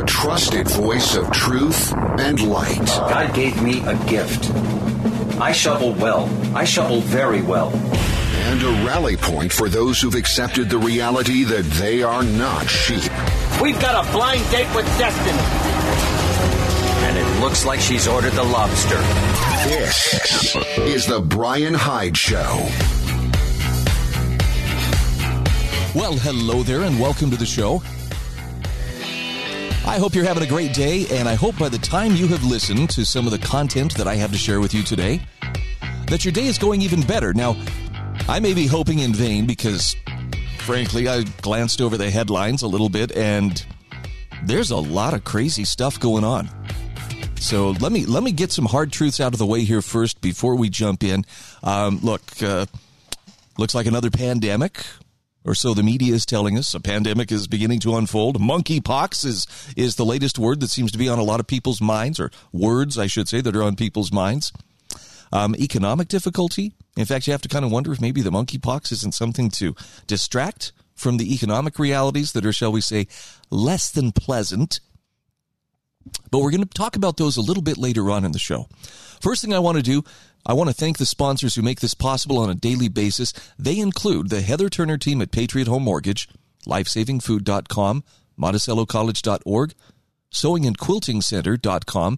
trusted voice of truth and light. God gave me a gift. I shovel well. I shovel very well. And a rally point for those who've accepted the reality that they are not sheep. We've got a blind date with destiny. And it looks like she's ordered the lobster. This is the Brian Hyde Show. Well, hello there, and welcome to the show. I hope you're having a great day, and I hope by the time you have listened to some of the content that I have to share with you today, that your day is going even better. Now, I may be hoping in vain because, frankly, I glanced over the headlines a little bit, and there's a lot of crazy stuff going on. So let me get some hard truths out of the way here first before we jump in. Looks like another pandemic. Or so the media is telling us. A pandemic is beginning to unfold. Monkeypox is the latest word that seems to be on a lot of people's minds, or words, I should say, that are on people's minds. Economic difficulty. In fact, you have to kind of wonder if maybe the monkeypox isn't something to distract from the economic realities that are, shall we say, less than pleasant. But we're going to talk about those a little bit later on in the show. First thing I want to do, I want to thank the sponsors who make this possible on a daily basis. They include the Heather Turner team at Patriot Home Mortgage, LifesavingFood.com, MonticelloCollege.org, SewingAndQuiltingCenter.com,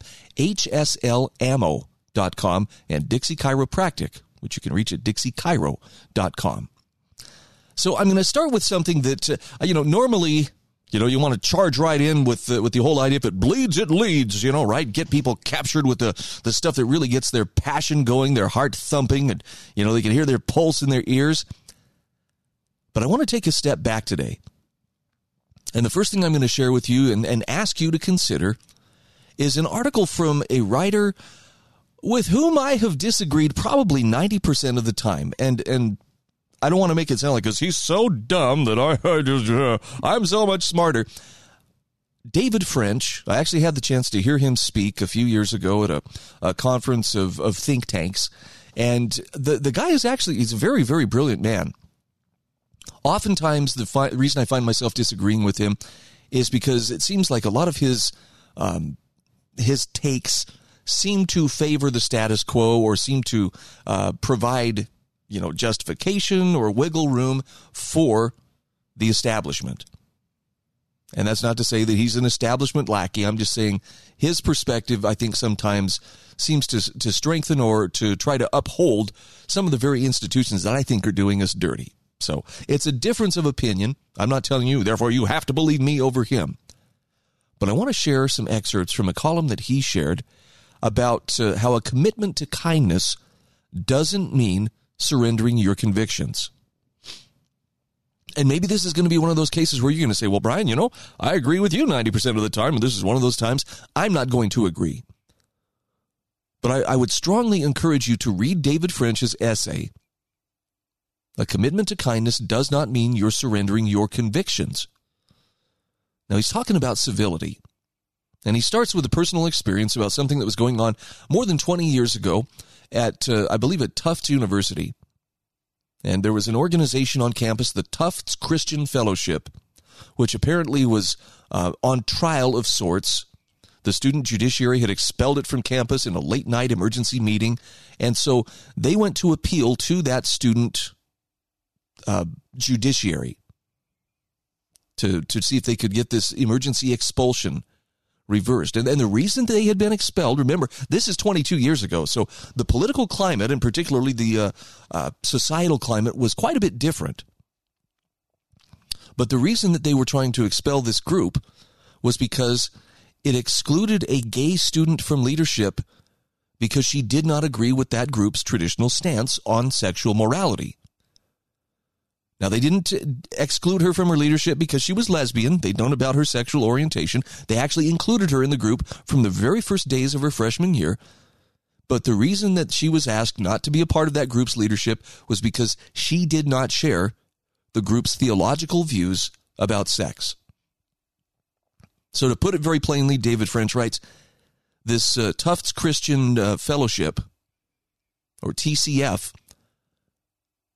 HSLAmmo.com, and Dixie Chiropractic, which you can reach at DixieChiro.com. So I'm going to start with something that, normally... you want to charge right in with the whole idea, if it bleeds, it leads, right? Get people captured with the stuff that really gets their passion going, their heart thumping, and, they can hear their pulse in their ears. But I want to take a step back today. And the first thing I'm going to share with you and ask you to consider is an article from a writer with whom I have disagreed probably 90% of the time. And I don't want to make it sound like, because he's so dumb that I'm so much smarter. David French, I actually had the chance to hear him speak a few years ago at a conference of think tanks. And the guy he's a very, very brilliant man. Oftentimes, the reason I find myself disagreeing with him is because it seems like a lot of his takes seem to favor the status quo, or seem to provide justification or wiggle room for the establishment. And that's not to say that he's an establishment lackey. I'm just saying his perspective, I think, sometimes seems to strengthen or to try to uphold some of the very institutions that I think are doing us dirty. So it's a difference of opinion. I'm not telling you, therefore you have to believe me over him. But I want to share some excerpts from a column that he shared about how a commitment to kindness doesn't mean surrendering your convictions. And maybe this is going to be one of those cases where you're going to say, well, Brian, I agree with you 90% of the time, and this is one of those times I'm not going to agree. But I would strongly encourage you to read David French's essay. A commitment to kindness does not mean you're surrendering your convictions. Now, he's talking about civility. And he starts with a personal experience about something that was going on more than 20 years ago at, I believe, at Tufts University. And there was an organization on campus, the Tufts Christian Fellowship, which apparently was on trial of sorts. The student judiciary had expelled it from campus in a late-night emergency meeting. And so they went to appeal to that student judiciary to see if they could get this emergency expulsion reversed. And the reason they had been expelled, remember, this is 22 years ago, so the political climate, and particularly the societal climate, was quite a bit different. But the reason that they were trying to expel this group was because it excluded a gay student from leadership because she did not agree with that group's traditional stance on sexual morality. Now, they didn't exclude her from her leadership because she was lesbian. They'd known about her sexual orientation. They actually included her in the group from the very first days of her freshman year. But the reason that she was asked not to be a part of that group's leadership was because she did not share the group's theological views about sex. So to put it very plainly, David French writes, this Tufts Christian Fellowship, or TCF,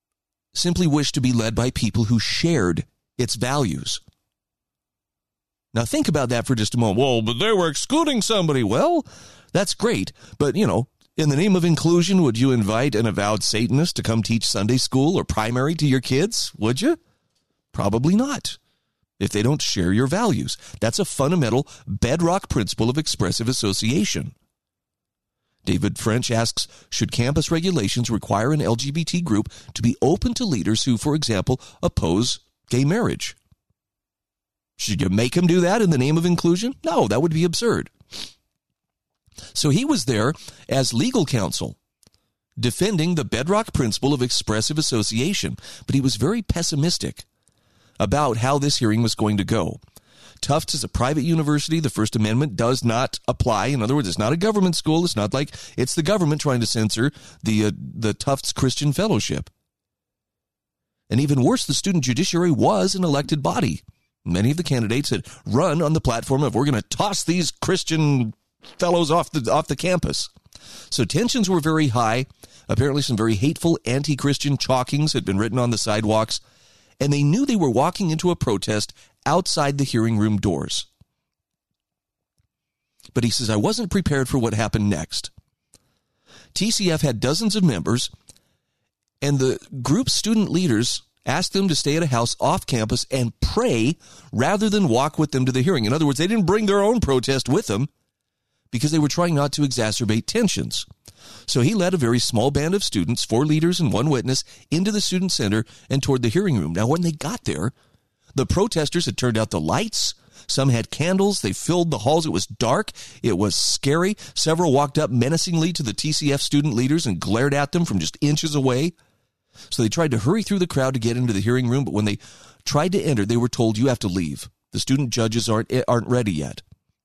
simply wished to be led by people who shared its values. Now think about that for just a moment. Well, but they were excluding somebody. Well, that's great. But, in the name of inclusion, would you invite an avowed Satanist to come teach Sunday school or primary to your kids? Would you? Probably not, if they don't share your values. That's a fundamental bedrock principle of expressive association. David French asks, should campus regulations require an LGBT group to be open to leaders who, for example, oppose gay marriage? Should you make them do that in the name of inclusion? No, that would be absurd. So he was there as legal counsel, defending the bedrock principle of expressive association, but he was very pessimistic about how this hearing was going to go. Tufts is a private university. The First Amendment does not apply. In other words, it's not a government school. It's not like it's the government trying to censor the Tufts Christian Fellowship. And even worse, the student judiciary was an elected body. Many of the candidates had run on the platform of, we're going to toss these Christian fellows off the campus. So tensions were very high. Apparently some very hateful anti-Christian chalkings had been written on the sidewalks, and they knew they were walking into a protest outside the hearing room doors. But he says, I wasn't prepared for what happened next. TCF had dozens of members, and the group's student leaders asked them to stay at a house off campus and pray rather than walk with them to the hearing. In other words, they didn't bring their own protest with them because they were trying not to exacerbate tensions. So he led a very small band of students, 4 leaders and 1 witness, into the student center and toward the hearing room. Now, when they got there, the protesters had turned out the lights. Some had candles. They filled the halls. It was dark. It was scary. Several walked up menacingly to the TCF student leaders and glared at them from just inches away. So they tried to hurry through the crowd to get into the hearing room, but when they tried to enter, they were told, you have to leave. The student judges aren't ready yet.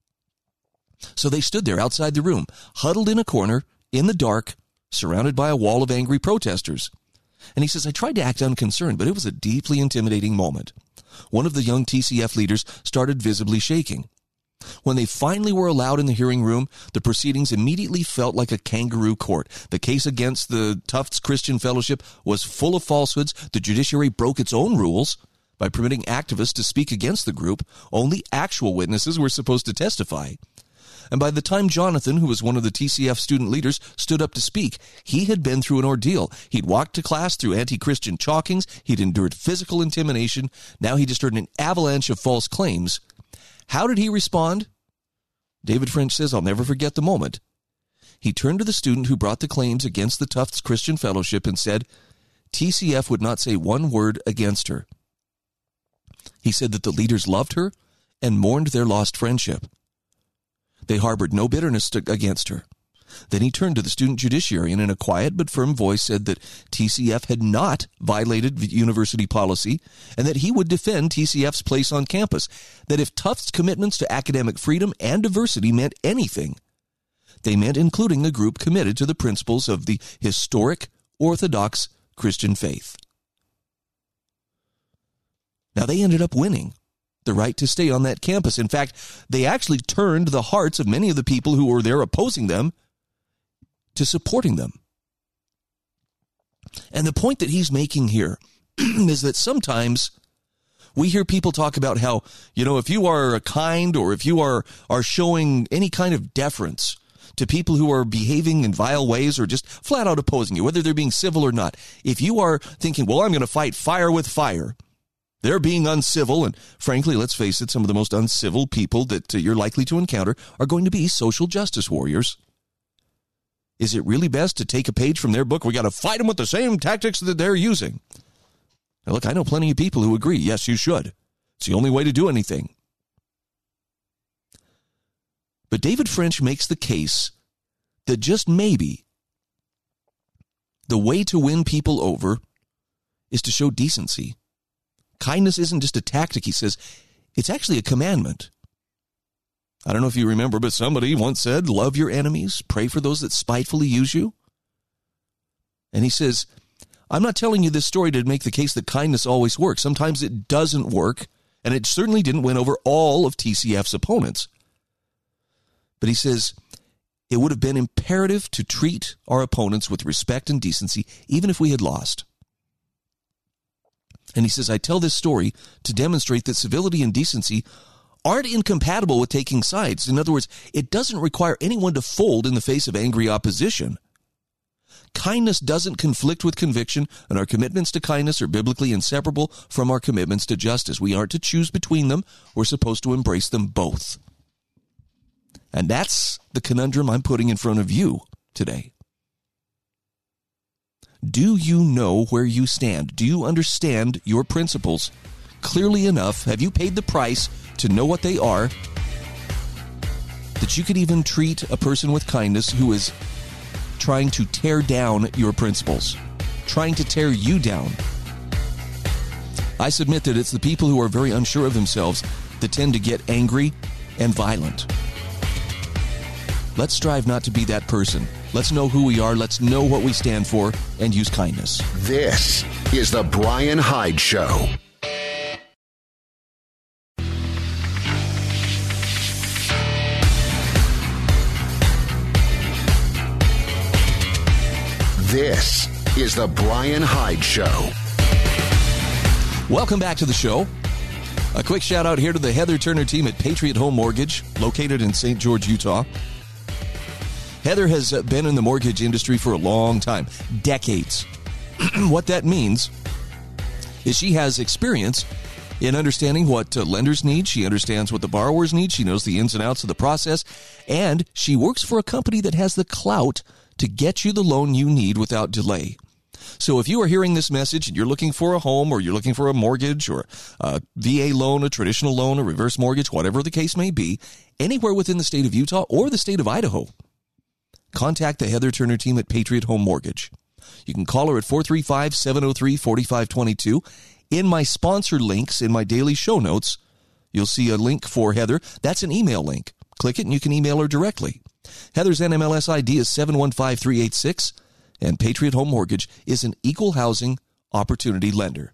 So they stood there outside the room, huddled in a corner, in the dark, surrounded by a wall of angry protesters. And he says, I tried to act unconcerned, but it was a deeply intimidating moment. One of the young TCF leaders started visibly shaking. When they finally were allowed in the hearing room, the proceedings immediately felt like a kangaroo court. The case against the Tufts Christian Fellowship was full of falsehoods. The judiciary broke its own rules by permitting activists to speak against the group. Only actual witnesses were supposed to testify. And by the time Jonathan, who was one of the TCF student leaders, stood up to speak, he had been through an ordeal. He'd walked to class through anti-Christian chalkings. He'd endured physical intimidation. Now he just heard an avalanche of false claims. How did he respond? David French says, I'll never forget the moment. He turned to the student who brought the claims against the Tufts Christian Fellowship and said, TCF would not say one word against her. He said that the leaders loved her and mourned their lost friendship. They harbored no bitterness against her. Then he turned to the student judiciary and in a quiet but firm voice said that TCF had not violated university policy and that he would defend TCF's place on campus, that if Tufts' commitments to academic freedom and diversity meant anything, they meant including the group committed to the principles of the historic Orthodox Christian faith. Now, they ended up winning the right to stay on that campus. In fact, they actually turned the hearts of many of the people who were there opposing them to supporting them. And the point that he's making here is that sometimes we hear people talk about how, if you are kind or if you are showing any kind of deference to people who are behaving in vile ways or just flat out opposing you, whether they're being civil or not, if you are thinking, well, I'm going to fight fire with fire, they're being uncivil, and frankly, let's face it, some of the most uncivil people that you're likely to encounter are going to be social justice warriors. Is it really best to take a page from their book? We got to fight them with the same tactics that they're using. Now, look, I know plenty of people who agree, yes, you should. It's the only way to do anything. But David French makes the case that just maybe the way to win people over is to show decency. Kindness isn't just a tactic, he says. It's actually a commandment. I don't know if you remember, but somebody once said, love your enemies, pray for those that spitefully use you. And he says, I'm not telling you this story to make the case that kindness always works. Sometimes it doesn't work, and it certainly didn't win over all of TCF's opponents. But he says, it would have been imperative to treat our opponents with respect and decency, even if we had lost. And he says, I tell this story to demonstrate that civility and decency aren't incompatible with taking sides. In other words, it doesn't require anyone to fold in the face of angry opposition. Kindness doesn't conflict with conviction, and our commitments to kindness are biblically inseparable from our commitments to justice. We aren't to choose between them. We're supposed to embrace them both. And that's the conundrum I'm putting in front of you today. Do you know where you stand? Do you understand your principles clearly enough? Have you paid the price to know what they are, that you could even treat a person with kindness who is trying to tear down your principles, trying to tear you down? I submit that it's the people who are very unsure of themselves that tend to get angry and violent. Let's strive not to be that person. Let's know who we are, let's know what we stand for, and use kindness. This is The Brian Hyde Show. This is The Brian Hyde Show. Welcome back to the show. A quick shout out here to the Heather Turner team at Patriot Home Mortgage, located in St. George, Utah. Heather has been in the mortgage industry for a long time, decades. What that means is she has experience in understanding what lenders need. She understands what the borrowers need. She knows the ins and outs of the process. And she works for a company that has the clout to get you the loan you need without delay. So if you are hearing this message and you're looking for a home, or you're looking for a mortgage or a VA loan, a traditional loan, a reverse mortgage, whatever the case may be, anywhere within the state of Utah or the state of Idaho, contact the Heather Turner team at Patriot Home Mortgage. You can call her at 435-703-4522. In my sponsor links in my daily show notes, you'll see a link for Heather. That's an email link. Click it and you can email her directly. Heather's NMLS ID is 715386, and Patriot Home Mortgage is an equal housing opportunity lender.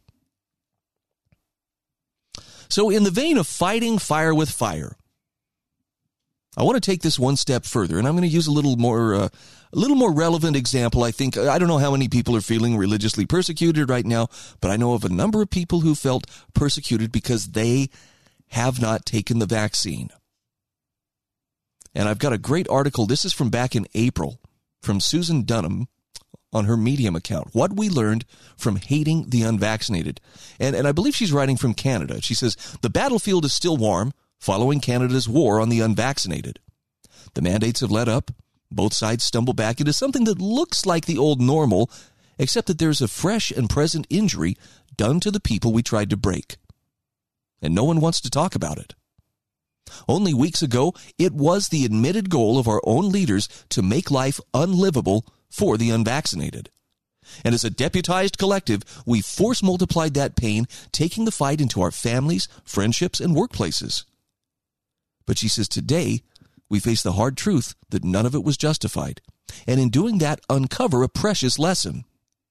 So in the vein of fighting fire with fire, I want to take this one step further, and I'm going to use a little more relevant example. I don't know how many people are feeling religiously persecuted right now, but I know of a number of people who felt persecuted because they have not taken the vaccine. And I've got a great article. This is from back in April from Susan Dunham on her Medium account. What we learned from hating the unvaccinated. And I believe she's writing from Canada. She says, the battlefield is still warm following Canada's war on the unvaccinated. The mandates have let up. Both sides stumble back into something that looks like the old normal, except that there's a fresh and present injury done to the people we tried to break. And no one wants to talk about it. Only weeks ago, it was the admitted goal of our own leaders to make life unlivable for the unvaccinated. And as a deputized collective, we force multiplied that pain, taking the fight into our families, friendships, and workplaces. But she says today, we face the hard truth that none of it was justified. And in doing that, uncover a precious lesson.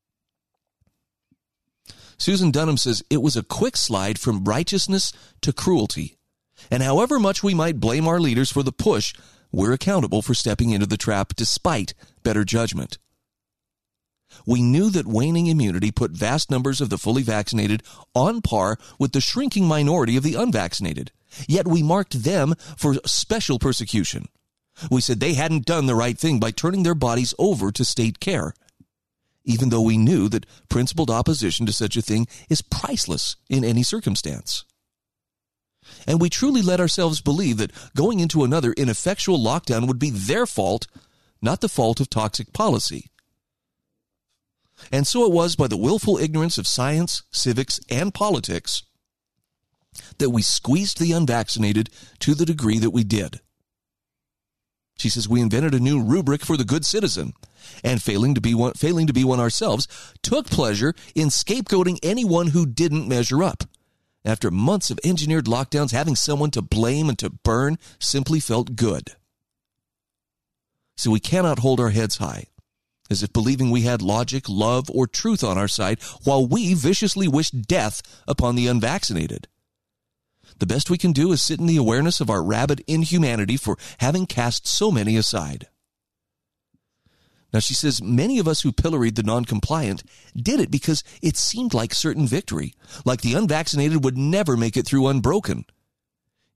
Susan Dunham says it was a quick slide from righteousness to cruelty. And however much we might blame our leaders for the push, we're accountable for stepping into the trap despite better judgment. We knew that waning immunity put vast numbers of the fully vaccinated on par with the shrinking minority of the unvaccinated. Yet we marked them for special persecution. We said they hadn't done the right thing by turning their bodies over to state care, even though we knew that principled opposition to such a thing is priceless in any circumstance. And we truly let ourselves believe that going into another ineffectual lockdown would be their fault, not the fault of toxic policy. And so it was by the willful ignorance of science, civics, and politics that we squeezed the unvaccinated to the degree that we did. She says we invented a new rubric for the good citizen, and failing to be one ourselves, took pleasure in scapegoating anyone who didn't measure up. After months of engineered lockdowns, having someone to blame and to burn simply felt good. So we cannot hold our heads high, as if believing we had logic, love, or truth on our side, while we viciously wish death upon the unvaccinated. The best we can do is sit in the awareness of our rabid inhumanity for having cast so many aside. Now, she says many of us who pilloried the non-compliant did it because it seemed like certain victory, like the unvaccinated would never make it through unbroken.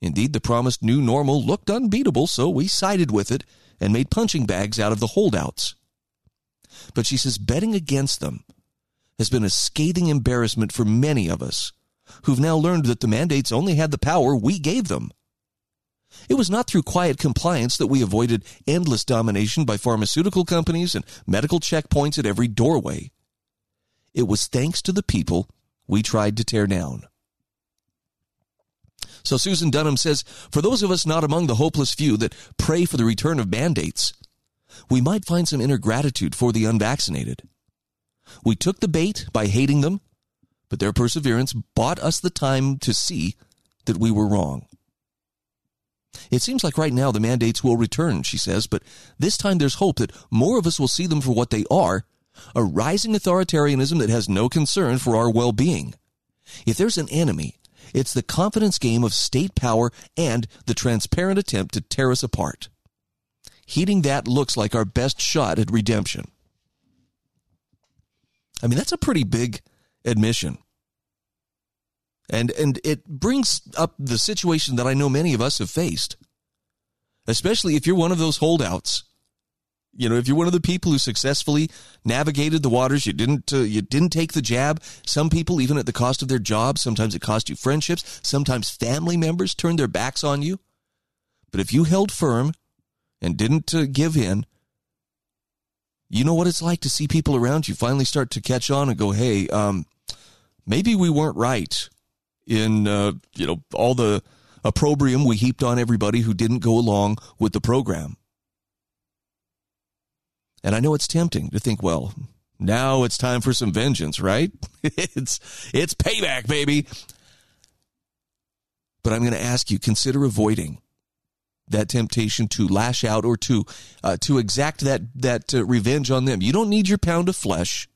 Indeed, the promised new normal looked unbeatable, so we sided with it and made punching bags out of the holdouts. But she says betting against them has been a scathing embarrassment for many of us who've now learned that the mandates only had the power we gave them. It was not through quiet compliance that we avoided endless domination by pharmaceutical companies and medical checkpoints at every doorway. It was thanks to the people we tried to tear down. So Susan Dunham says, for those of us not among the hopeless few that pray for the return of mandates, we might find some inner gratitude for the unvaccinated. We took the bait by hating them, but their perseverance bought us the time to see that we were wrong. It seems like right now the mandates will return, she says, but this time there's hope that more of us will see them for what they are, a rising authoritarianism that has no concern for our well-being. If there's an enemy, it's the confidence game of state power and the transparent attempt to tear us apart. Heeding that looks like our best shot at redemption. I mean, that's a pretty big admission. And it brings up the situation that I know many of us have faced, especially if you're one of those holdouts. You know, if you're one of the people who successfully navigated the waters, you didn't take the jab. Some people, even at the cost of their job, sometimes it cost you friendships. Sometimes family members turned their backs on you. But if you held firm and didn't give in, you know what it's like to see people around you finally start to catch on and go, hey, maybe we weren't right in, all the opprobrium we heaped on everybody who didn't go along with the program. And I know it's tempting to think, well, now it's time for some vengeance, right? It's payback, baby. But I'm going to ask you, consider avoiding that temptation to lash out or to exact that revenge on them. You don't need your pound of flesh.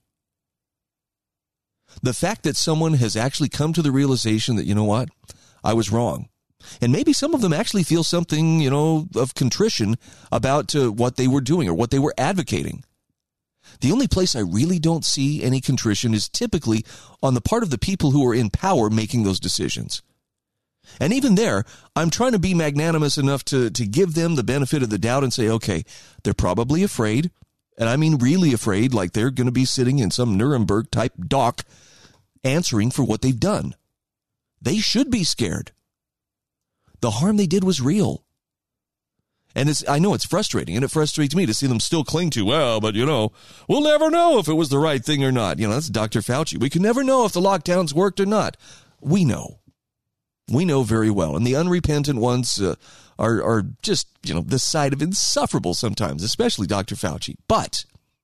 The fact that someone has actually come to the realization that, you know what, I was wrong. And maybe some of them actually feel something, of contrition about what they were doing or what they were advocating. The only place I really don't see any contrition is typically on the part of the people who are in power making those decisions. And even there, I'm trying to be magnanimous enough to give them the benefit of the doubt and say, okay, they're probably afraid. And I mean really afraid, like they're going to be sitting in some Nuremberg-type dock answering for what they've done. They should be scared. The harm they did was real. And I know it's frustrating, and it frustrates me to see them still cling to, well, but, we'll never know if it was the right thing or not. That's Dr. Fauci. We can never know if the lockdowns worked or not. We know. We know very well. And the unrepentant ones are just, this side of insufferable sometimes, especially Dr. Fauci. But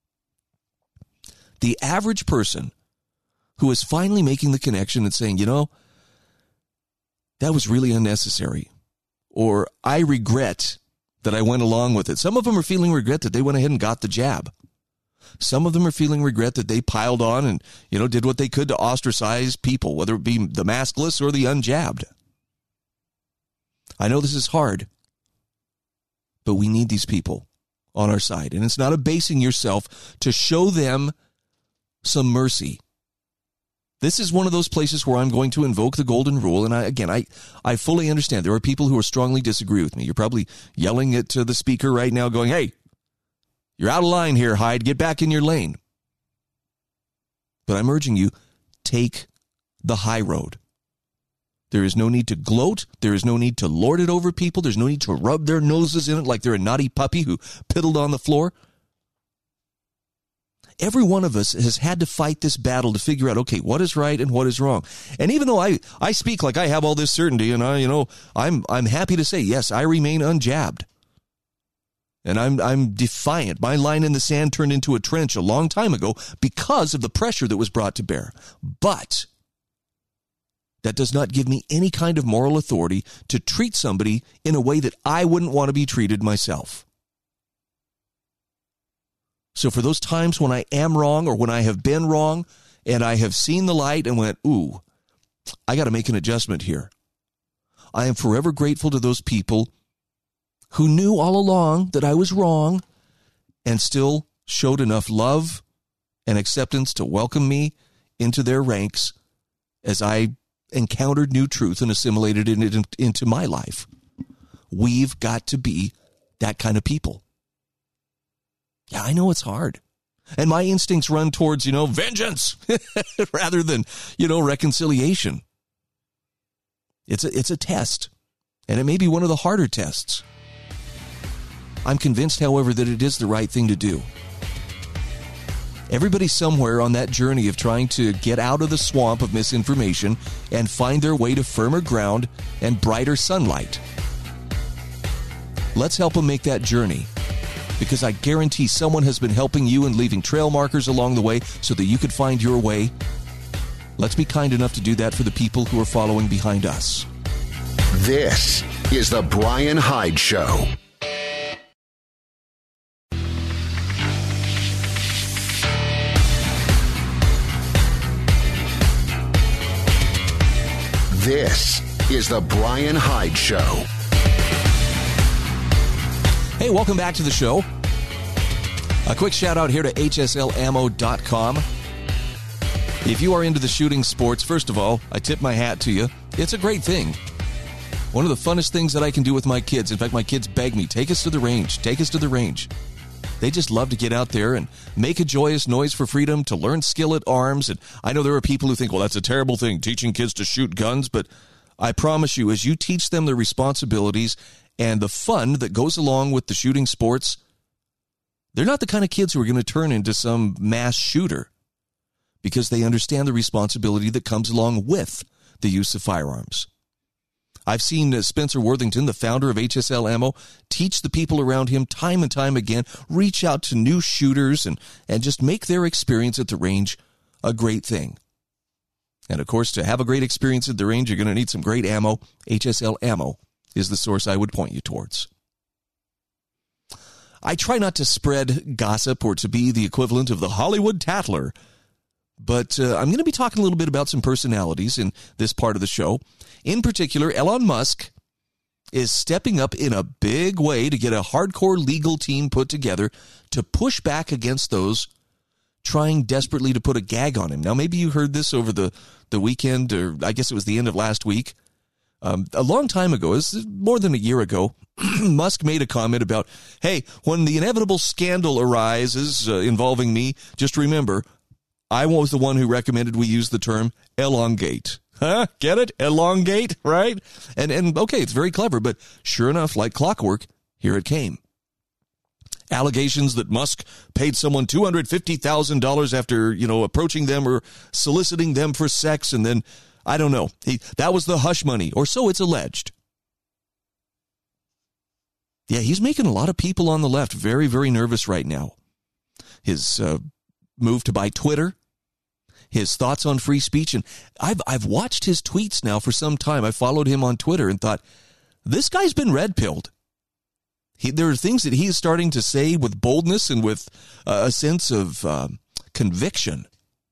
the average person who is finally making the connection and saying, that was really unnecessary, or I regret that I went along with it. Some of them are feeling regret that they went ahead and got the jab. Some of them are feeling regret that they piled on and, did what they could to ostracize people, whether it be the maskless or the unjabbed. I know this is hard, but we need these people on our side. And it's not abasing yourself to show them some mercy. This is one of those places where I'm going to invoke the golden rule. And I fully understand there are people who strongly disagree with me. You're probably yelling at the speaker right now going, hey, you're out of line here, Hyde. Get back in your lane. But I'm urging you, take the high road. There is no need to gloat. There is no need to lord it over people. There's no need to rub their noses in it like they're a naughty puppy who piddled on the floor. Every one of us has had to fight this battle to figure out, okay, what is right and what is wrong. And even though I speak like I have all this certainty, and I'm happy to say, yes, I remain unjabbed. And I'm defiant. My line in the sand turned into a trench a long time ago because of the pressure that was brought to bear. But that does not give me any kind of moral authority to treat somebody in a way that I wouldn't want to be treated myself. So for those times when I am wrong or when I have been wrong and I have seen the light and went, ooh, I got to make an adjustment here. I am forever grateful to those people who knew all along that I was wrong and still showed enough love and acceptance to welcome me into their ranks as I encountered new truth and assimilated it into my life. We've got to be that kind of people. Yeah, I know it's hard. And my instincts run towards, vengeance rather than, reconciliation. It's a test, and it may be one of the harder tests. I'm convinced, however, that it is the right thing to do. Everybody's somewhere on that journey of trying to get out of the swamp of misinformation and find their way to firmer ground and brighter sunlight. Let's help them make that journey, because I guarantee someone has been helping you and leaving trail markers along the way so that you could find your way. Let's be kind enough to do that for the people who are following behind us. This is The Brian Hyde Show. This is The Brian Hyde Show. Hey, welcome back to the show. A quick shout out here to hslammo.com. If you are into the shooting sports, first of all, I tip my hat to you. It's a great thing. One of the funnest things that I can do with my kids. In fact, my kids beg me, take us to the range, take us to the range. They just love to get out there and make a joyous noise for freedom, to learn skill at arms. And I know there are people who think, well, that's a terrible thing, teaching kids to shoot guns. But I promise you, as you teach them the responsibilities and the fun that goes along with the shooting sports, they're not the kind of kids who are going to turn into some mass shooter, because they understand the responsibility that comes along with the use of firearms. I've seen Spencer Worthington, the founder of HSL Ammo, teach the people around him time and time again, reach out to new shooters and just make their experience at the range a great thing. And of course, to have a great experience at the range, you're going to need some great ammo. HSL Ammo is the source I would point you towards. I try not to spread gossip or to be the equivalent of the Hollywood tattler, but I'm going to be talking a little bit about some personalities in this part of the show. In particular, Elon Musk is stepping up in a big way to get a hardcore legal team put together to push back against those trying desperately to put a gag on him. Now, maybe you heard this over the weekend, or I guess it was the end of last week. A long time ago, it was more than a year ago, Musk made a comment about, hey, when the inevitable scandal arises involving me, just remember, I was the one who recommended we use the term elongate. Huh? Get it? Elongate, right? And okay, it's very clever, but sure enough, like clockwork, here it came. Allegations that Musk paid someone $250,000 after, approaching them or soliciting them for sex, and then, I don't know, that was the hush money, or so it's alleged. Yeah, he's making a lot of people on the left very, very nervous right now. His move to buy Twitter, his thoughts on free speech, and I've watched his tweets now for some time. I followed him on Twitter and thought, this guy's been red-pilled. There are things that he is starting to say with boldness and with a sense of conviction.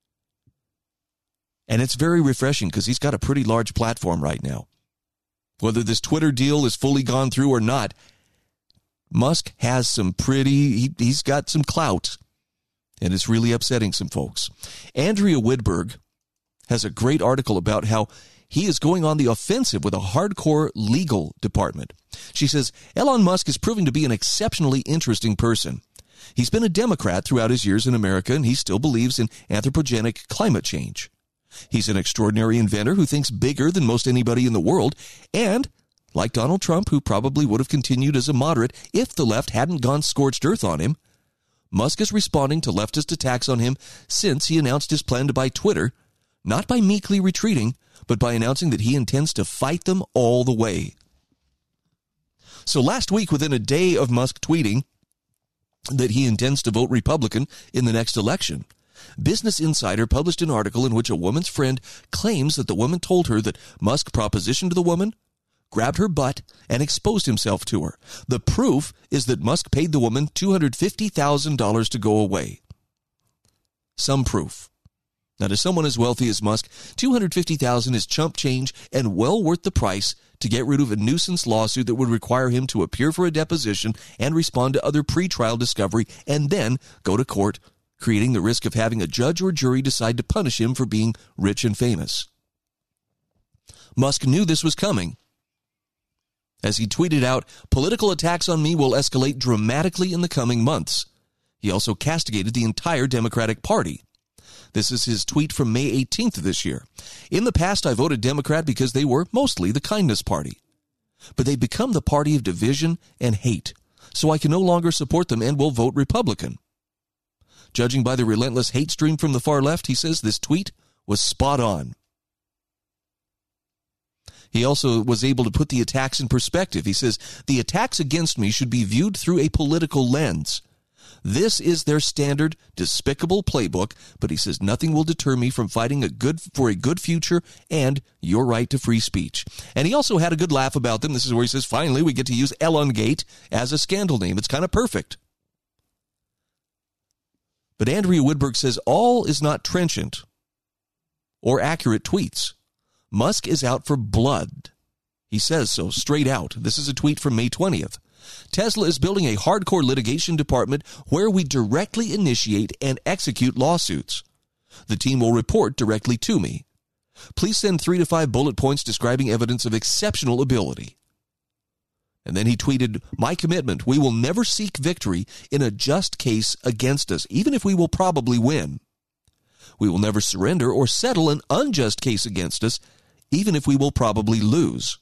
And it's very refreshing because he's got a pretty large platform right now. Whether this Twitter deal is fully gone through or not, Musk has he's got some clout. And it's really upsetting some folks. Andrea Widberg has a great article about how he is going on the offensive with a hardcore legal department. She says, Elon Musk is proving to be an exceptionally interesting person. He's been a Democrat throughout his years in America, and he still believes in anthropogenic climate change. He's an extraordinary inventor who thinks bigger than most anybody in the world, and, like Donald Trump, who probably would have continued as a moderate if the left hadn't gone scorched earth on him, Musk is responding to leftist attacks on him since he announced his plan to buy Twitter, not by meekly retreating, but by announcing that he intends to fight them all the way. So last week, within a day of Musk tweeting that he intends to vote Republican in the next election, Business Insider published an article in which a woman's friend claims that the woman told her that Musk propositioned the woman, grabbed her butt, and exposed himself to her. The proof is that Musk paid the woman $250,000 to go away. Some proof. Now, to someone as wealthy as Musk, $250,000 is chump change and well worth the price to get rid of a nuisance lawsuit that would require him to appear for a deposition and respond to other pretrial discovery and then go to court, creating the risk of having a judge or jury decide to punish him for being rich and famous. Musk knew this was coming, as he tweeted out, "Political attacks on me will escalate dramatically in the coming months." He also castigated the entire Democratic Party. This is his tweet from May 18th of this year. "In the past, I voted Democrat because they were mostly the kindness party. But they've become the party of division and hate, so I can no longer support them and will vote Republican." Judging by the relentless hate stream from the far left, he says this tweet was spot on. He also was able to put the attacks in perspective. He says, "The attacks against me should be viewed through a political lens. This is their standard, despicable playbook," but he says, "Nothing will deter me from fighting for a good future and your right to free speech." And he also had a good laugh about them. This is where he says, "Finally, we get to use Elongate as a scandal name. It's kind of perfect." But Andrea Woodberg says all is not trenchant or accurate tweets. Musk is out for blood. He says so straight out. This is a tweet from May 20th. "Tesla is building a hardcore litigation department where we directly initiate and execute lawsuits. The team will report directly to me. Please send 3 to 5 bullet points describing evidence of exceptional ability." And then he tweeted, "My commitment, we will never seek victory in a just case against us, even if we will probably win. We will never surrender or settle an unjust case against us, even if we will probably lose."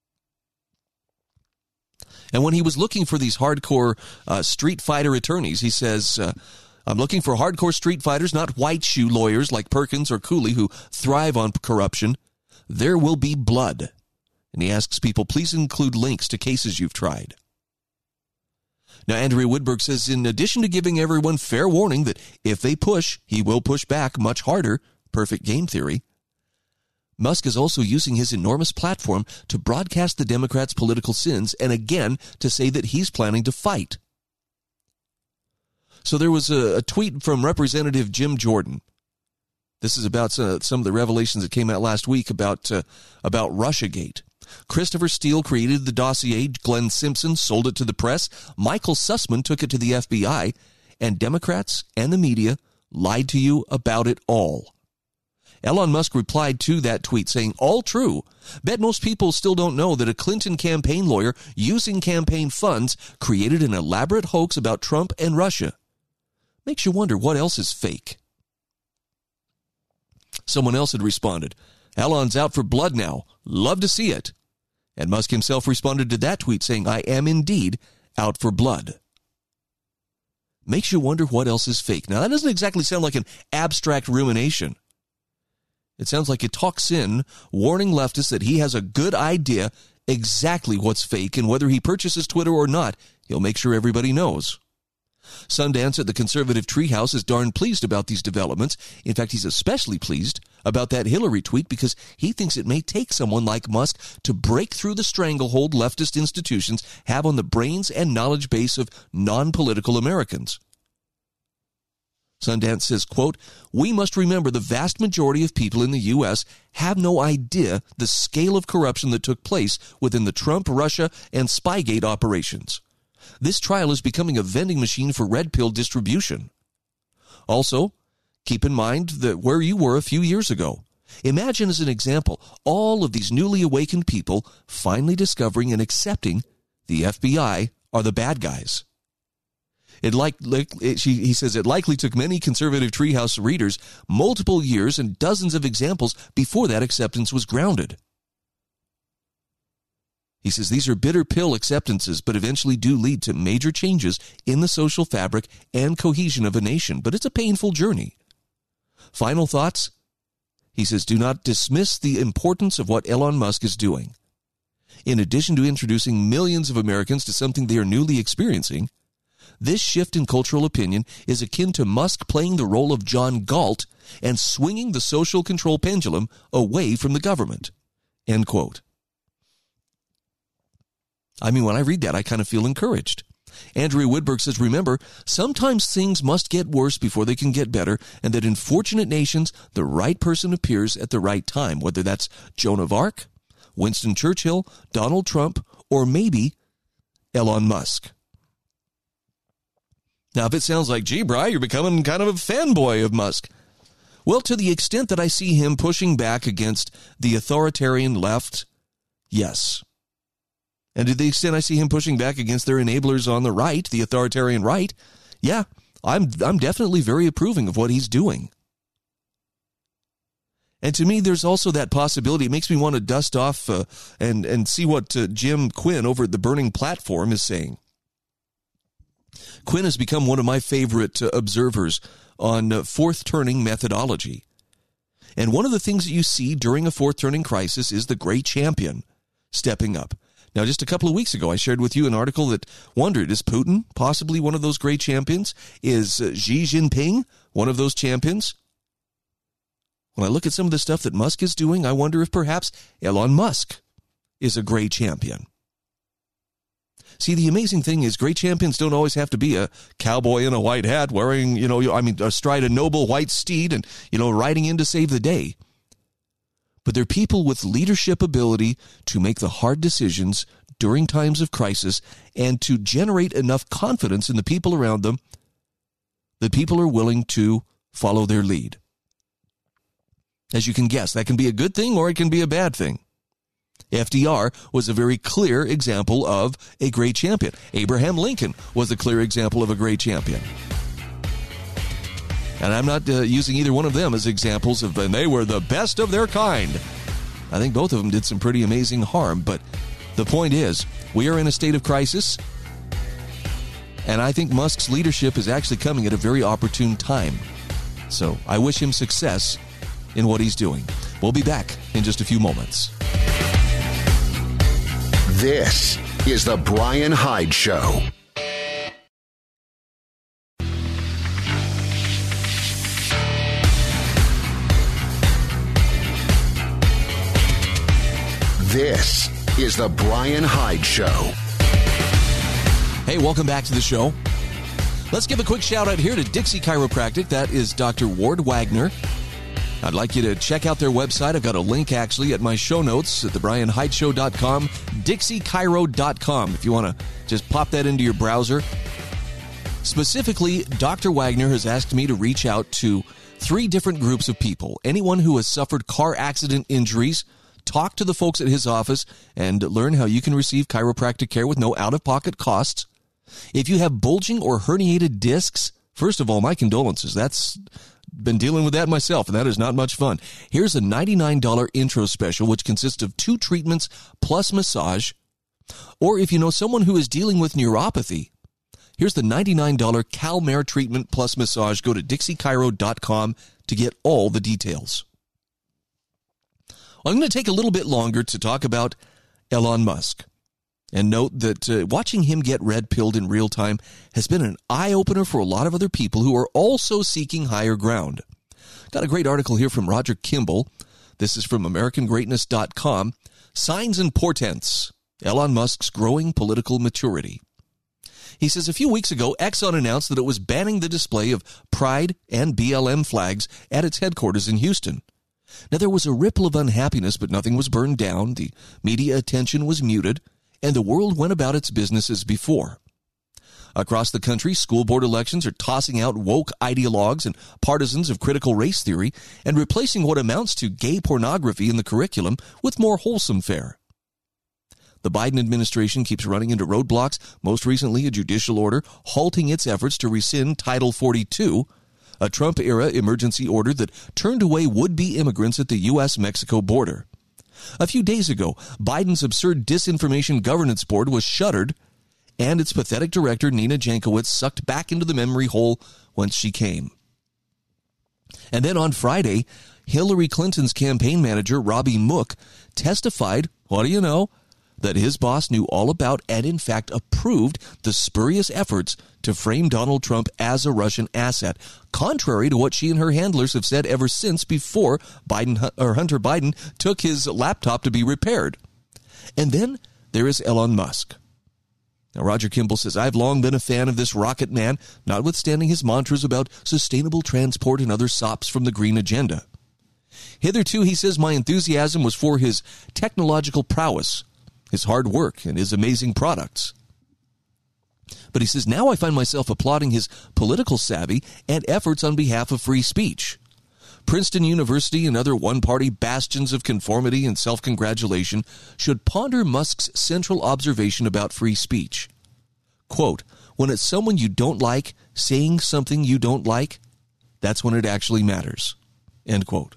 And when he was looking for these hardcore street fighter attorneys, he says, "I'm looking for hardcore street fighters, not white shoe lawyers like Perkins or Cooley who thrive on corruption. There will be blood." And he asks people, please include links to cases you've tried. Now, Andrea Woodberg says, in addition to giving everyone fair warning that if they push, he will push back much harder, perfect game theory, Musk is also using his enormous platform to broadcast the Democrats' political sins and again to say that he's planning to fight. So there was a tweet from Representative Jim Jordan. This is about some of the revelations that came out last week about Russiagate. Christopher Steele created the dossier. Glenn Simpson sold it to the press. Michael Sussman took it to the FBI. And Democrats and the media lied to you about it all. Elon Musk replied to that tweet saying, "All true. Bet most people still don't know that a Clinton campaign lawyer using campaign funds created an elaborate hoax about Trump and Russia. Makes you wonder what else is fake." Someone else had responded, "Elon's out for blood now. Love to see it." And Musk himself responded to that tweet saying, "I am indeed out for blood." Makes you wonder what else is fake. Now, that doesn't exactly sound like an abstract rumination. It sounds like a Thaksin warning leftists that he has a good idea exactly what's fake, and whether he purchases Twitter or not, he'll make sure everybody knows. Sundance at the conservative treehouse is darn pleased about these developments. In fact, he's especially pleased about that Hillary tweet because he thinks it may take someone like Musk to break through the stranglehold leftist institutions have on the brains and knowledge base of non-political Americans. Sundance says, quote, "We must remember the vast majority of people in the U.S. have no idea the scale of corruption that took place within the Trump, Russia, and Spygate operations. This trial is becoming a vending machine for red pill distribution. Also, keep in mind that where you were a few years ago. Imagine, as an example, all of these newly awakened people finally discovering and accepting the FBI are the bad guys. He says it likely took many conservative treehouse readers multiple years and dozens of examples before that acceptance was grounded." He says these are bitter pill acceptances, but eventually do lead to major changes in the social fabric and cohesion of a nation. But it's a painful journey. Final thoughts? He says, do not dismiss the importance of what Elon Musk is doing. In addition to introducing millions of Americans to something they are newly experiencing, this shift in cultural opinion is akin to Musk playing the role of John Galt and swinging the social control pendulum away from the government. End quote. I mean, when I read that, I kind of feel encouraged. Andrea Woodberg says, remember, sometimes things must get worse before they can get better, and that in fortunate nations, the right person appears at the right time, whether that's Joan of Arc, Winston Churchill, Donald Trump, or maybe Elon Musk. Now, if it sounds like, gee, Bri, you're becoming kind of a fanboy of Musk. Well, to the extent that I see him pushing back against the authoritarian left, yes. And to the extent I see him pushing back against their enablers on the right, the authoritarian right, yeah, I'm definitely very approving of what he's doing. And to me, there's also that possibility. It makes me want to dust off and see what Jim Quinn over at the Burning Platform is saying. Quinn has become one of my favorite observers on fourth turning methodology. And one of the things that you see during a fourth turning crisis is the great champion stepping up. Now, just a couple of weeks ago, I shared with you an article that wondered, is Putin possibly one of those great champions? Is Xi Jinping one of those champions? When I look at some of the stuff that Musk is doing, I wonder if perhaps Elon Musk is a great champion. See, the amazing thing is great champions don't always have to be a cowboy in a white hat wearing, astride a noble white steed and, riding in to save the day. But they're people with leadership ability to make the hard decisions during times of crisis and to generate enough confidence in the people around them that people are willing to follow their lead. As you can guess, that can be a good thing or it can be a bad thing. FDR was a very clear example of a great champion. Abraham Lincoln was a clear example of a great champion. And I'm not using either one of them as examples of, and they were the best of their kind. I think both of them did some pretty amazing harm. But the point is, we are in a state of crisis. And I think Musk's leadership is actually coming at a very opportune time. So I wish him success in what he's doing. We'll be back in just a few moments. This is the Brian Hyde Show. This is the Brian Hyde Show. Hey, welcome back to the show. Let's give a quick shout out here to Dixie Chiropractic. That is Dr. Ward Wagner. I'd like you to check out their website. I've got a link actually at my show notes at thebrianhydeshow.com, dixiechiro.com, if you want to just pop that into your browser. Specifically, Dr. Wagner has asked me to reach out to 3 different groups of people. Anyone who has suffered car accident injuries, talk to the folks at his office and learn how you can receive chiropractic care with no out-of-pocket costs. If you have bulging or herniated discs, first of all, my condolences. That's been dealing with that myself, and that is not much fun. Here's a $99 intro special, which consists of 2 treatments plus massage. Or if you know someone who is dealing with neuropathy, here's the $99 CalMare treatment plus massage. Go to dixiechiro.com to get all the details. I'm going to take a little bit longer to talk about Elon Musk. And note that watching him get red-pilled in real time has been an eye-opener for a lot of other people who are also seeking higher ground. Got a great article here from Roger Kimball. This is from AmericanGreatness.com. Signs and Portents. Elon Musk's growing political maturity. He says a few weeks ago, Exxon announced that it was banning the display of Pride and BLM flags at its headquarters in Houston. Now, there was a ripple of unhappiness, but nothing was burned down. The media attention was muted, and the world went about its business as before. Across the country, school board elections are tossing out woke ideologues and partisans of critical race theory and replacing what amounts to gay pornography in the curriculum with more wholesome fare. The Biden administration keeps running into roadblocks, most recently a judicial order halting its efforts to rescind Title 42, a Trump-era emergency order that turned away would-be immigrants at the U.S.-Mexico border. A few days ago, Biden's absurd Disinformation Governance Board was shuttered, and its pathetic director, Nina Jankowicz, sucked back into the memory hole whence she came. And then on Friday, Hillary Clinton's campaign manager, Robbie Mook, testified, what do you know, that his boss knew all about and in fact approved the spurious efforts to frame Donald Trump as a Russian asset, contrary to what she and her handlers have said ever since before Hunter Biden took his laptop to be repaired. And then there is Elon Musk. Now, Roger Kimball says, I've long been a fan of this rocket man, notwithstanding his mantras about sustainable transport and other sops from the green agenda. Hitherto, he says, my enthusiasm was for his technological prowess, his hard work, and his amazing products. But he says, now I find myself applauding his political savvy and efforts on behalf of free speech. Princeton University and other one-party bastions of conformity and self-congratulation should ponder Musk's central observation about free speech. Quote, when it's someone you don't like saying something you don't like, that's when it actually matters. End quote.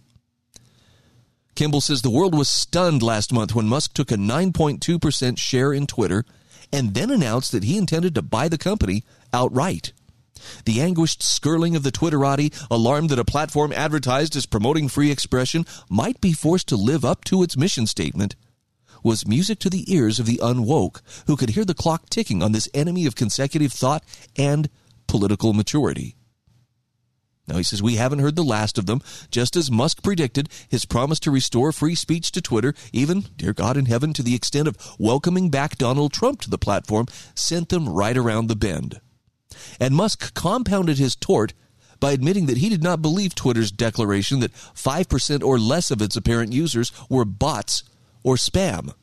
Kimball says the world was stunned last month when Musk took a 9.2% share in Twitter and then announced that he intended to buy the company outright. The anguished skirling of the Twitterati, alarmed that a platform advertised as promoting free expression might be forced to live up to its mission statement, was music to the ears of the unwoke who could hear the clock ticking on this enemy of consecutive thought and political maturity. Now, he says we haven't heard the last of them. Just as Musk predicted, his promise to restore free speech to Twitter, even, dear God in heaven, to the extent of welcoming back Donald Trump to the platform, sent them right around the bend. And Musk compounded his tort by admitting that he did not believe Twitter's declaration that 5% or less of its apparent users were bots or spam.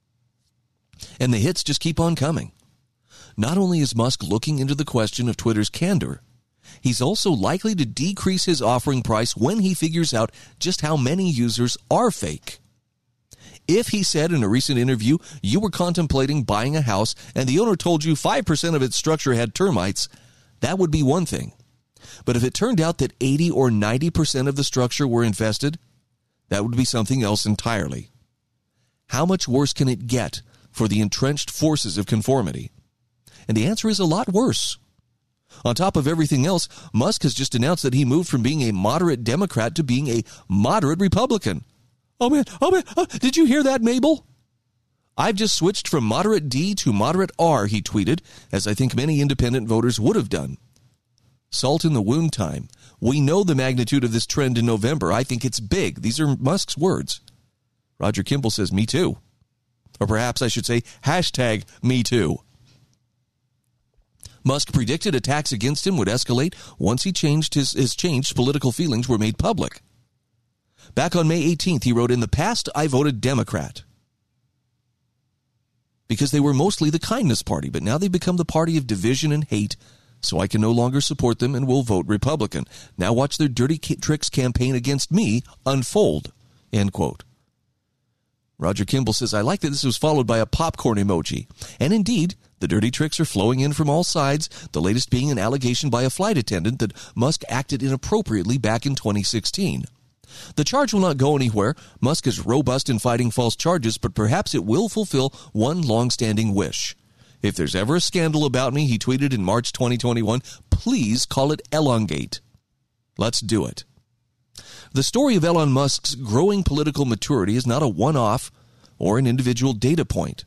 And the hits just keep on coming. Not only is Musk looking into the question of Twitter's candor, he's also likely to decrease his offering price when he figures out just how many users are fake. If, he said in a recent interview, you were contemplating buying a house and the owner told you 5% of its structure had termites, that would be one thing. But if it turned out that 80 or 90% of the structure were infested, that would be something else entirely. How much worse can it get for the entrenched forces of conformity? And the answer is a lot worse. On top of everything else, Musk has just announced that he moved from being a moderate Democrat to being a moderate Republican. Oh man, did you hear that, Mabel? I've just switched from moderate D to moderate R, he tweeted, as I think many independent voters would have done. Salt in the wound time. We know the magnitude of this trend in November. I think it's big. These are Musk's words. Roger Kimball says, me too. Or perhaps I should say, hashtag me too. Musk predicted attacks against him would escalate once he changed his changed political feelings were made public. Back on May 18th, he wrote, in the past, I voted Democrat because they were mostly the kindness party, but now they've become the party of division and hate, so I can no longer support them and will vote Republican. Now watch their dirty tricks campaign against me unfold, end quote. Roger Kimball says, I like that this was followed by a popcorn emoji. And indeed, the dirty tricks are flowing in from all sides, the latest being an allegation by a flight attendant that Musk acted inappropriately back in 2016. The charge will not go anywhere. Musk is robust in fighting false charges, but perhaps it will fulfill one long-standing wish. If there's ever a scandal about me, he tweeted in March 2021, please call it Elongate. Let's do it. The story of Elon Musk's growing political maturity is not a one-off or an individual data point.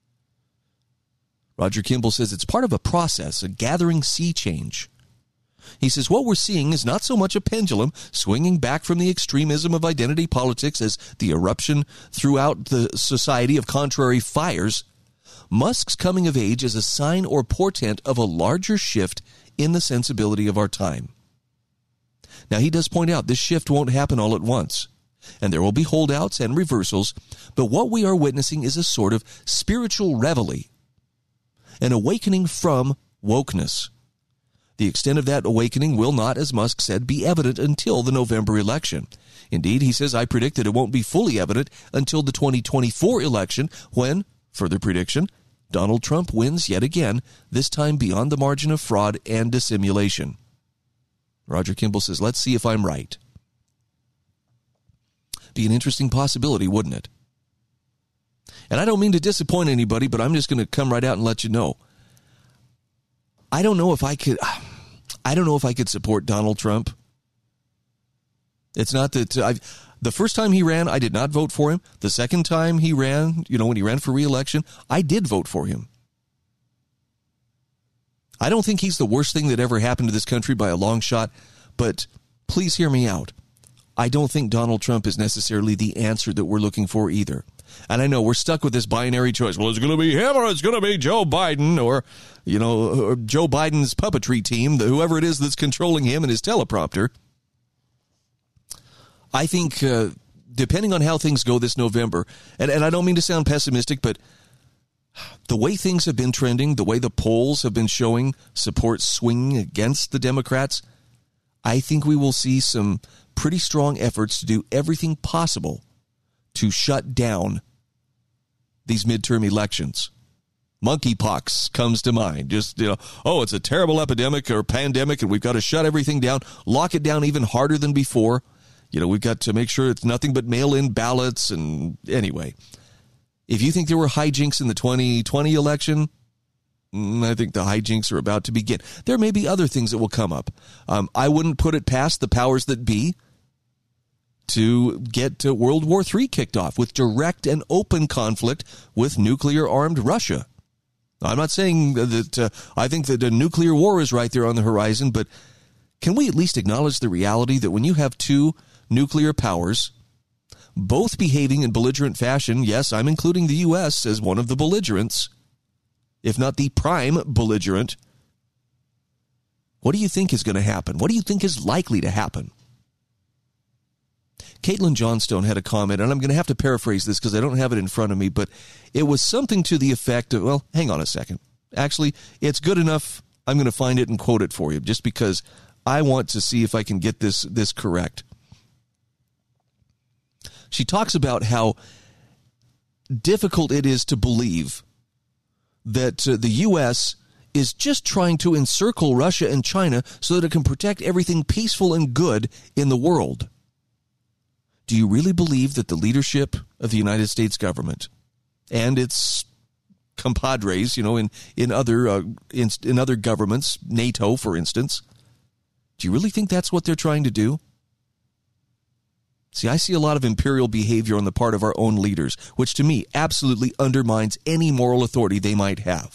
Roger Kimball says it's part of a process, a gathering sea change. He says what we're seeing is not so much a pendulum swinging back from the extremism of identity politics as the eruption throughout the society of contrary fires. Musk's coming of age is a sign or portent of a larger shift in the sensibility of our time. Now, he does point out this shift won't happen all at once, and there will be holdouts and reversals, but what we are witnessing is a sort of spiritual reveille, an awakening from wokeness. The extent of that awakening will not, as Musk said, be evident until the November election. Indeed, he says, I predict that it won't be fully evident until the 2024 election when, further prediction, Donald Trump wins yet again, this time beyond the margin of fraud and dissimulation. Roger Kimball says, let's see if I'm right. Be an interesting possibility, wouldn't it? And I don't mean to disappoint anybody, but I'm just going to come right out and let you know. I don't know if I could support Donald Trump. It's not that the first time he ran, I did not vote for him. The second time he ran, when he ran for re-election, I did vote for him. I don't think he's the worst thing that ever happened to this country by a long shot, but please hear me out. I don't think Donald Trump is necessarily the answer that we're looking for either. And I know we're stuck with this binary choice. Well, it's going to be him or it's going to be Joe Biden or Joe Biden's puppetry team, whoever it is that's controlling him and his teleprompter. I think depending on how things go this November, and I don't mean to sound pessimistic, but the way things have been trending, the way the polls have been showing support swinging against the Democrats, I think we will see some pretty strong efforts to do everything possible to shut down these midterm elections. Monkeypox comes to mind. Just, it's a terrible epidemic or pandemic, and we've got to shut everything down, lock it down even harder than before. We've got to make sure it's nothing but mail-in ballots. And anyway, if you think there were hijinks in the 2020 election, I think the hijinks are about to begin. There may be other things that will come up. I wouldn't put it past the powers that be to get World War III kicked off with direct and open conflict with nuclear-armed Russia. I'm not saying that I think that a nuclear war is right there on the horizon, but can we at least acknowledge the reality that when you have two nuclear powers, both behaving in belligerent fashion, yes, I'm including the U.S. as one of the belligerents, if not the prime belligerent, what do you think is going to happen? What do you think is likely to happen? Caitlin Johnstone had a comment, and I'm going to have to paraphrase this because I don't have it in front of me, but it was something to the effect of, well, hang on a second. Actually, it's good enough. I'm going to find it and quote it for you just because I want to see if I can get this correct. She talks about how difficult it is to believe that the U.S. is just trying to encircle Russia and China so that it can protect everything peaceful and good in the world. Do you really believe that the leadership of the United States government and its compadres, in other governments, NATO, for instance, do you really think that's what they're trying to do? See, I see a lot of imperial behavior on the part of our own leaders, which to me absolutely undermines any moral authority they might have.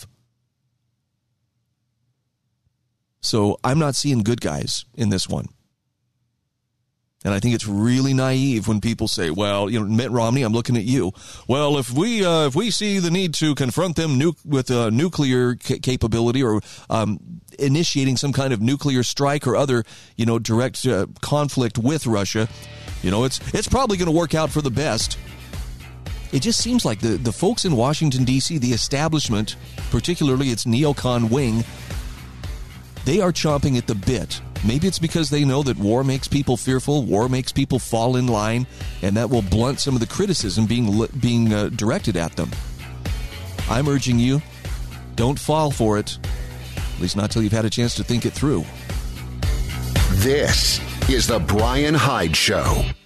So I'm not seeing good guys in this one. And I think it's really naive when people say, well, Mitt Romney, I'm looking at you. Well, if we see the need to confront them with a nuclear capability or initiating some kind of nuclear strike or other, direct conflict with Russia, it's probably going to work out for the best. It just seems like the folks in Washington, D.C., the establishment, particularly its neocon wing, they are chomping at the bit. Maybe it's because they know that war makes people fearful, war makes people fall in line, and that will blunt some of the criticism being directed at them. I'm urging you, don't fall for it, at least not till you've had a chance to think it through. This is the Brian Hyde Show.